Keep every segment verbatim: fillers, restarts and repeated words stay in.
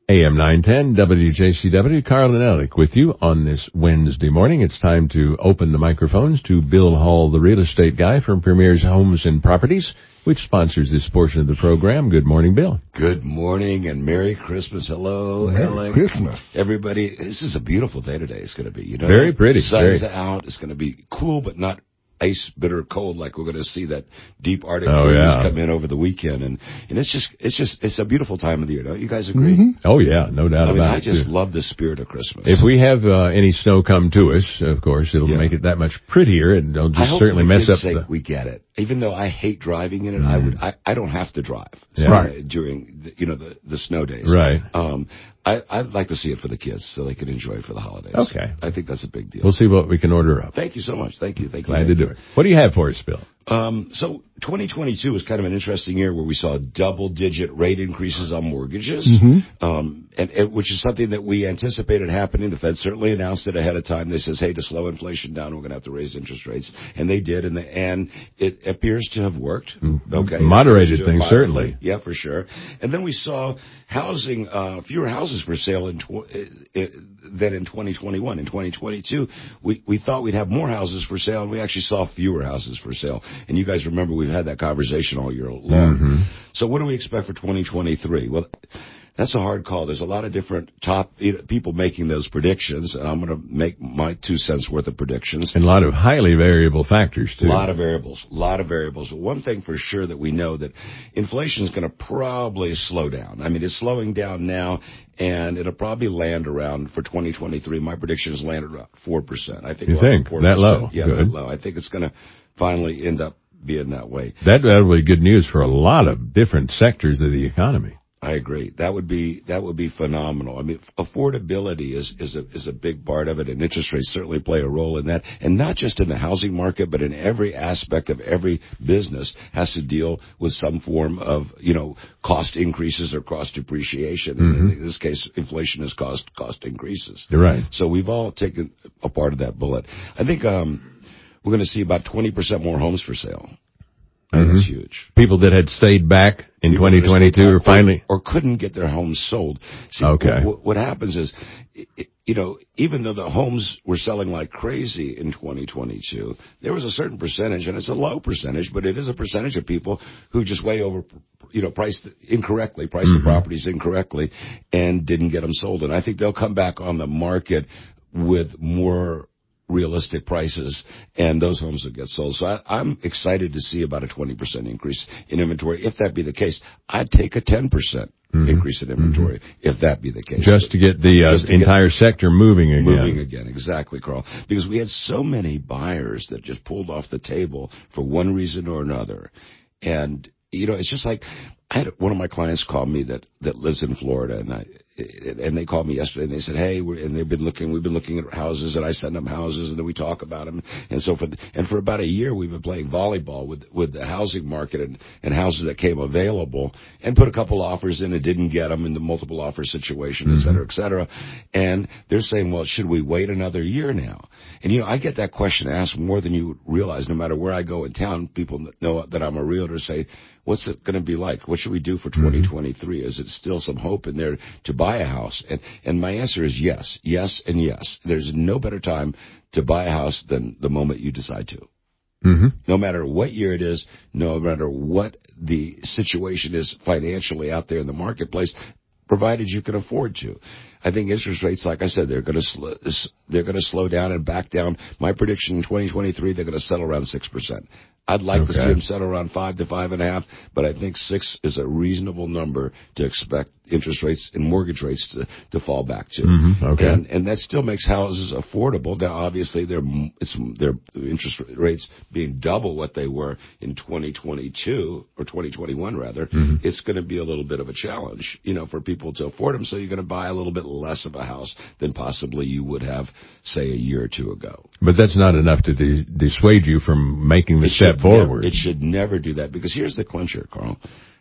A M nine ten, W J C W, Carl and Alec with you on this Wednesday morning. It's time to open the microphones to Bill Hall, the real estate guy from Premier's Homes and Properties, which sponsors this portion of the program. Good morning, Bill. Good morning and Merry Christmas. Hello, Merry Alec. Christmas. Everybody, this is a beautiful day today. It's going to be, you know. Very pretty. The sun's Very. out. It's going to be cool, but not ice, bitter cold like we're going to see that deep Arctic Oh, breeze yeah. come in over the weekend. And, and it's just, it's just, it's a beautiful time of the year. Don't you guys agree? Mm-hmm. Oh, yeah, no doubt I mean, about I it. just too. love the spirit of Christmas. If we have uh, any snow come to us, of course, it'll Yeah. make it that much prettier, and it'll I just hope certainly for the mess kids' up sake the... we get it. Even though I hate driving in it, Mm. I would. I, I don't have to drive Yeah. uh, during the, you know the, the snow days. Right. Um, I, I'd like to see it for the kids so they can enjoy it for the holidays. Okay. I think that's a big deal. We'll see what we can order up. Thank you so much. Thank you. Thank you. Glad thank to you. do it. What do you have for us, Bill? Um, so twenty twenty-two was kind of an interesting year where we saw double-digit rate increases on mortgages, Mm-hmm. um, and, and which is something that we anticipated happening. The Fed certainly announced it ahead of time. They says, "Hey, to slow inflation down, we're going to have to raise interest rates," and they did, and the, and it appears to have worked. Okay, Moderated It appears to have things, moderately. certainly. Yeah, for sure. And then we saw housing, uh, fewer houses for sale in tw- uh, than in twenty twenty-one. In twenty twenty-two, we we thought we'd have more houses for sale, and we actually saw fewer houses for sale. And you guys remember we've had that conversation all year long. Mm-hmm. So what do we expect for twenty twenty-three? Well, that's a hard call. There's a lot of different top you know, people making those predictions, and I'm going to make my two cents worth of predictions. And a lot of highly variable factors, too. A lot of variables, a lot of variables. But one thing for sure that we know that inflation is going to probably slow down. I mean, it's slowing down now, and it'll probably land around, for twenty twenty-three, my prediction is land around four percent. I think You we'll have think? four percent. That low? Yeah, Good. that low. I think it's going to finally end up being that way. That will be good news for a lot of different sectors of the economy. I agree. That would be that would be phenomenal. I mean, affordability is is a is a big part of it, and interest rates certainly play a role in that. And not just in the housing market, but in every aspect of every business has to deal with some form of you know cost increases or cost depreciation. Mm-hmm. And in this case, inflation has caused cost increases. You're right. So we've all taken a part of that bullet. I think um, we're going to see about twenty percent more homes for sale. Mm-hmm. That's huge. People that had stayed back in People twenty twenty-two that are or, finally... or couldn't get their homes sold. See, Okay. What, what happens is, you know, even though the homes were selling like crazy in twenty twenty-two, there was a certain percentage, and it's a low percentage, but it is a percentage of people who just way over, you know, priced incorrectly, priced Mm-hmm. the properties incorrectly, and didn't get them sold. And I think they'll come back on the market with more realistic prices, and those homes will get sold. So I, I'm excited to see about a twenty percent increase in inventory. If that be the case, I'd take a ten percent Mm-hmm. increase in inventory, mm-hmm. if that be the case. Just to get the uh, Just to entire get sector moving again. Moving again, exactly, Carl. Because we had so many buyers that just pulled off the table for one reason or another. And, you know, it's just like, I had one of my clients call me that, that lives in Florida, and I, and they called me yesterday, and they said, hey, we're, and they've been looking, we've been looking at houses, and I send them houses, and then we talk about them, and so forth. And for about a year, we've been playing volleyball with, with the housing market and, and houses that came available, and put a couple offers in and didn't get them in the multiple offer situation, et cetera, et cetera. And they're saying, well, should we wait another year now? And, you know, I get that question asked more than you realize. No matter where I go in town, people know that I'm a realtor say, what's it going to be like? What should we do for twenty twenty-three? Is it still some hope in there to buy a house? And and my answer is yes, yes, and yes. There's no better time to buy a house than the moment you decide to. Mm-hmm. No matter what year it is, no matter what the situation is financially out there in the marketplace, provided you can afford to. I think interest rates, like I said, they're going to sl- they're going to slow down and back down. My prediction in twenty twenty-three, they're going to settle around six percent. I'd like Okay. to see them settle around five to five and a half, but I think six is a reasonable number to expect interest rates and mortgage rates to, to fall back to. Mm-hmm. Okay. And, and that still makes houses affordable. Now, obviously, their it's their interest rates being double what they were in twenty twenty-two or twenty twenty-one rather. Mm-hmm. It's going to be a little bit of a challenge, you know, for people to afford them. So you're going to buy a little bit less of a house than possibly you would have, say, a year or two ago. But that's not enough to de- dissuade you from making the It step should forward. Never, it should never do that, because here's the clincher, Carl.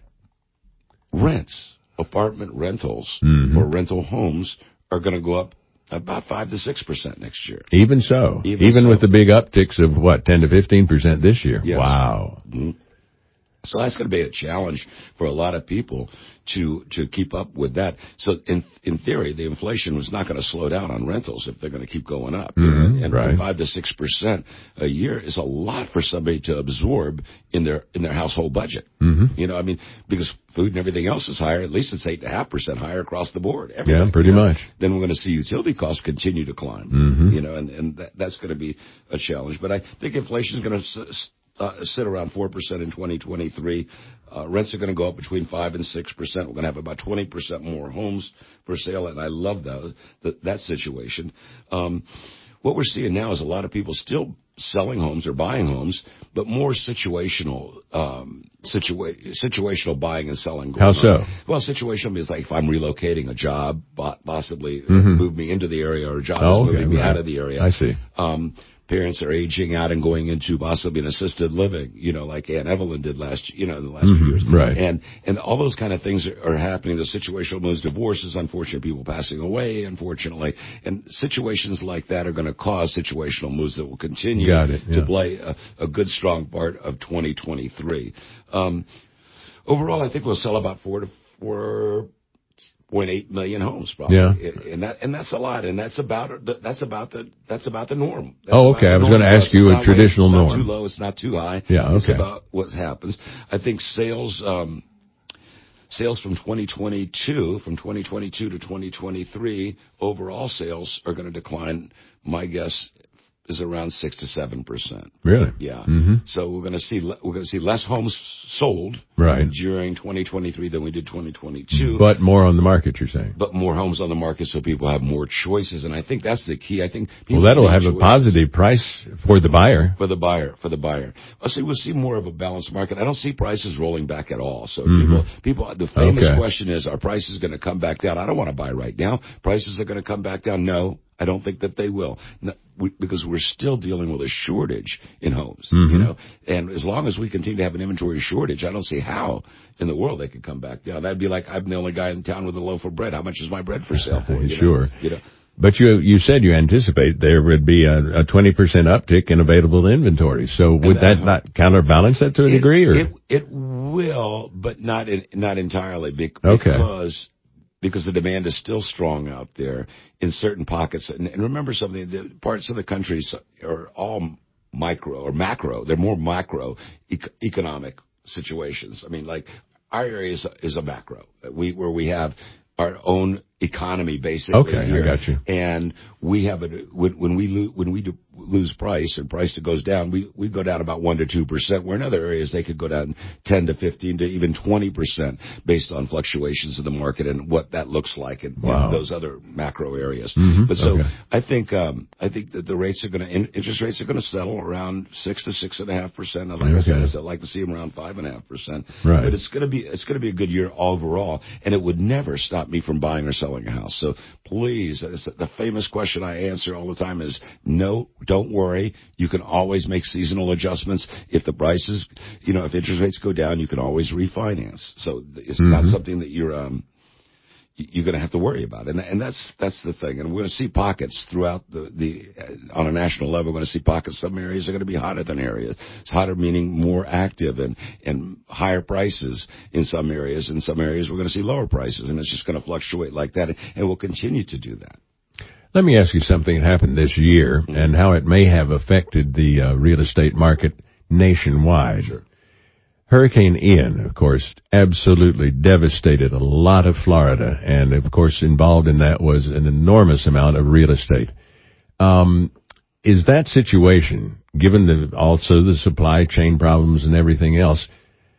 Rents, apartment rentals, mm-hmm. or rental homes are going to go up about five to six percent next year. Even so, even, Even so. with the big upticks of what, ten to fifteen percent this year. Yes. Wow. Mm-hmm. So that's going to be a challenge for a lot of people to to keep up with that. So in in theory, the inflation was not going to slow down on rentals if they're going to keep going up. Mm-hmm, and right. five to six percent a year is a lot for somebody to absorb in their in their household budget. Mm-hmm. You know, I mean, because food and everything else is higher. At least it's eight and a half percent higher across the board. Everything, yeah, pretty you know? much. Then we're going to see utility costs continue to climb. Mm-hmm. You know, and and that, that's going to be a challenge. But I think inflation is going to Uh, sit around four percent in twenty twenty-three. Uh, rents are going to go up between five and six percent. We're going to have about twenty percent more homes for sale, and I love that, that, that situation. Um, what we're seeing now is a lot of people still selling homes or buying homes, but more situational, um, situa- situational buying and selling. How so? On. Well, situational means like if I'm relocating a job, possibly mm-hmm. move me into the area, or a job oh, is okay, moving me right. out of the area. I see. Um, Parents are aging out and going into possibly an assisted living, you know, like Aunt Evelyn did last, you know, in the last mm-hmm, few years. Right. And, and all those kind of things are, are happening. The situational moves, divorces, unfortunate people passing away, unfortunately. And situations like that are going to cause situational moves that will continue Got it, yeah. to play a, a good, strong part of twenty twenty-three. Um, overall, I think we'll sell about four to four. Point eight million homes, probably, yeah, and that and that's a lot, and that's about that's about the that's about the norm. That's oh, okay. I was going to ask you a traditional norm. norm. It's not too low, it's not too high. Yeah, okay. It's about what happens. I think sales um, sales from twenty twenty-two, from twenty twenty-two to twenty twenty-three, overall sales are going to decline. My guess is around six to seven percent. Really? Yeah. Mm-hmm. So we're going to see we're going to see less homes sold right. during twenty twenty-three than we did twenty twenty-two. But more on the market, you're saying? But more homes on the market, so people have more choices, and I think that's the key. I think well, that'll have choices. A positive price for the buyer. For the buyer, for the buyer. I'll see. We'll see more of a balanced market. I don't see prices rolling back at all. So mm-hmm. people, people. The famous okay. question is: are prices going to come back down? I don't want to buy right now. Prices are going to come back down. No. I don't think that they will, no, we, because we're still dealing with a shortage in homes, mm-hmm. you know. And as long as we continue to have an inventory shortage, I don't see how in the world they could come back down. That'd be like I'm the only guy in town with a loaf of bread. How much is my bread for sale for? You sure. Know? You know. But you you said you anticipate there would be a, a twenty percent uptick in available inventory. So would that, that not counterbalance that to a it, degree? Or? It, it will, but not in, not entirely, because. Okay. Because the demand is still strong out there in certain pockets. And, and remember something, the parts of the country are all micro or macro. They're more macro ec- economic situations. I mean, like our area is, is a macro, we, where we have our own economy basically. Okay, here. I got you. And we have a, when, when we lo- when we do lose price and price goes down, we, we go down about one to two percent, where in other areas they could go down ten to fifteen to even twenty percent based on fluctuations in the market and what that looks like in, wow. in those other macro areas. Mm-hmm. But so okay. I think, um, I think that the rates are going to, interest rates are going to settle around six to six and a half percent. Like okay. I said, I'd like to see them around five and a half percent. Right. But it's going to be, it's going to be a good year overall, and it would never stop me from buying or selling a house. So please, the famous question I answer all the time is no, don't worry. You can always make seasonal adjustments. If the prices, you know, if interest rates go down, you can always refinance. So it's mm-hmm. not something that you're, um, you're going to have to worry about. And, and that's, that's the thing. And we're going to see pockets throughout the, the, uh, on a national level, we're going to see pockets. Some areas are going to be hotter than areas. It's hotter meaning more active and, and higher prices in some areas. In some areas, we're going to see lower prices, and it's just going to fluctuate like that. And we'll continue to do that. Let me ask you something that happened this year mm-hmm. and how it may have affected the uh, real estate market nationwide. Sure. Hurricane Ian, of course, absolutely devastated a lot of Florida, and of course involved in that was an enormous amount of real estate. Um, is that situation, given the also the supply chain problems and everything else,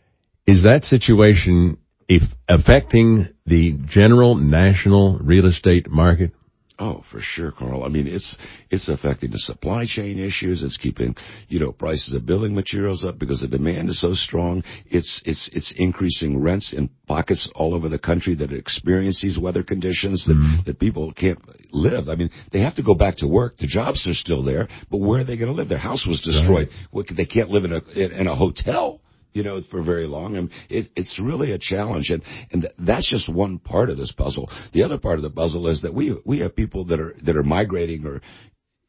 is that situation if affecting the general national real estate market? Oh, for sure, Carl. I mean, it's it's affecting the supply chain issues. It's keeping, you know, prices of building materials up because the demand is so strong. It's it's it's increasing rents in pockets all over the country that experience these weather conditions that, mm-hmm. that people can't live. I mean, they have to go back to work. The jobs are still there, but where are they going to live? Their house was destroyed. Right. What, they can't live in a in a hotel, you know, for very long. And it, it's really a challenge. And, and that's just one part of this puzzle. The other part of the puzzle is that we, we have people that are, that are migrating or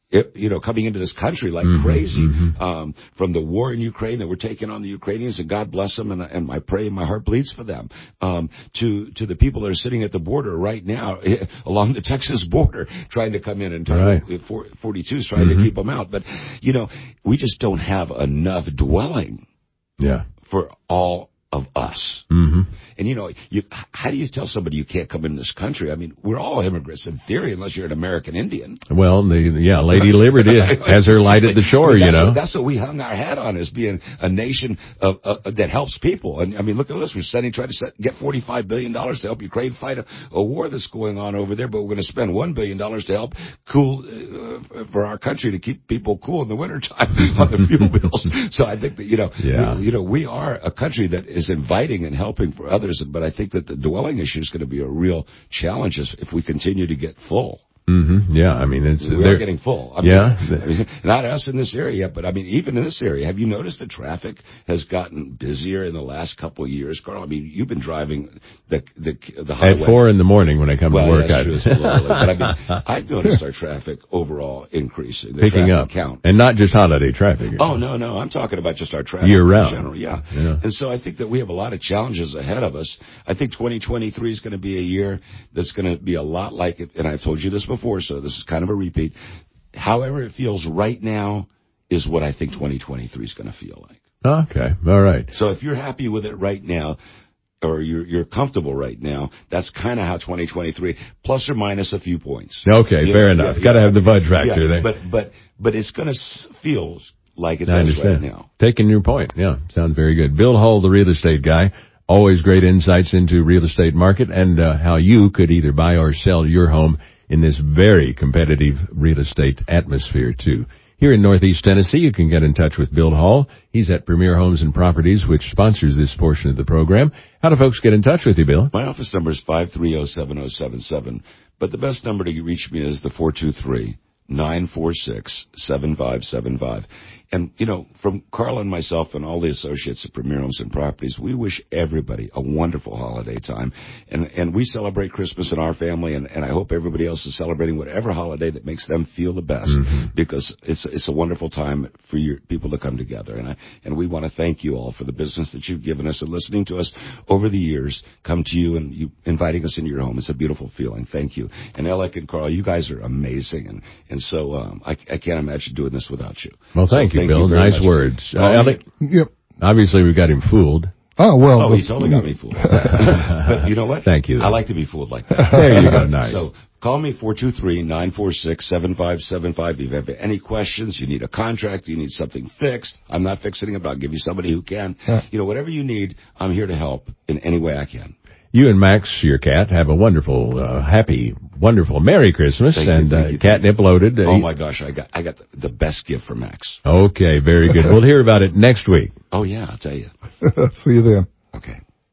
It, you know, coming into this country like mm-hmm, crazy, mm-hmm. um, from the war in Ukraine that we're taking on the Ukrainians, and God bless them, and, and I pray my heart bleeds for them, um, to, to the people that are sitting at the border right now, along the Texas border, trying to come in, and right. forty-two is trying mm-hmm. to keep them out. But, you know, we just don't have enough dwelling yeah. for all of us. Mm-hmm. And, you know, you, how do you tell somebody you can't come in this country? I mean, we're all immigrants in theory, unless you're an American Indian. Well, the, yeah, Lady Liberty has her light at the shore, I mean, you know. What, that's what we hung our hat on, is being a nation of, uh, that helps people. And, I mean, look at this. We're sending, trying to set, get forty-five billion dollars to help Ukraine fight a, a war that's going on over there, but we're going to spend one billion dollars to help cool, uh, for our country, to keep people cool in the wintertime on the fuel bills. So I think that, you know, yeah. we, you know, we are a country that is inviting and helping for others, but I think that the dwelling issue is going to be a real challenge if we continue to get full. Mm-hmm. Yeah, I mean, it's we're getting full. I mean, yeah, I mean, not us in this area, but I mean, even in this area, have you noticed the traffic has gotten busier in the last couple of years, Carl? I mean, you've been driving the the the highway at four in the morning when I come well, to work. That's true, it's a little early, but I mean, I've noticed our traffic overall increasing, the picking traffic up, count, and not just holiday traffic. Oh no, no, I'm talking about just our traffic year round. in general. Yeah. yeah, and so I think that we have a lot of challenges ahead of us. I think twenty twenty-three is going to be a year that's going to be a lot like it, and I've told you this before, so this is kind of a repeat. However it feels right now is what I think twenty twenty-three is going to feel like. Okay, all right. So if you're happy with it right now, or you're you're comfortable right now, that's kind of how twenty twenty-three, plus or minus a few points. Okay, you fair know, enough. Yeah, Got to yeah, have the budge factor yeah, there. But but but it's going to feel like it I does understand. right now. Taking your point. Yeah, sounds very good. Bill Hull, the real estate guy. Always great insights into real estate market and uh, how you could either buy or sell your home in this very competitive real estate atmosphere too. Here in Northeast Tennessee, you can get in touch with Bill Hull. He's at Premier Homes and Properties, which sponsors this portion of the program. How do folks get in touch with you, Bill? My office number is five three zero, seven zero seven seven, but the best number to reach me is the four two three, nine four six, seven five seven five. And, you know, from Carl and myself and all the associates at Premier Homes and Properties, we wish everybody a wonderful holiday time. And and we celebrate Christmas in our family, and, and I hope everybody else is celebrating whatever holiday that makes them feel the best, mm-hmm. because it's it's a wonderful time for your people to come together. And I and we want to thank you all for the business that you've given us and listening to us over the years, come to you and you inviting us into your home. It's a beautiful feeling. Thank you. And Alec and Carl, you guys are amazing. And, and so um, I, I can't imagine doing this without you. Well, thank so you. Thank Bill, you nice much. words. Uh, Oh, Alec, Yep. obviously we've got him fooled. Oh, well. Oh, the, he totally got me fooled. But you know what? Thank you. I like to be fooled like that. There you go. Nice. So call me four two three, nine four six, seven five seven five. If you have any questions, you need a contract, you need something fixed. I'm not fixing it, but I'll give you somebody who can. Yeah. You know, whatever you need, I'm here to help in any way I can. You and Max, your cat, have a wonderful, uh, happy, wonderful Merry Christmas, Thank you, and thank uh, you, catnip loaded. Uh, Oh my gosh, I got I got the, the best gift for Max. Okay, very good. We'll hear about it next week. Oh yeah, I'll tell you. See you then.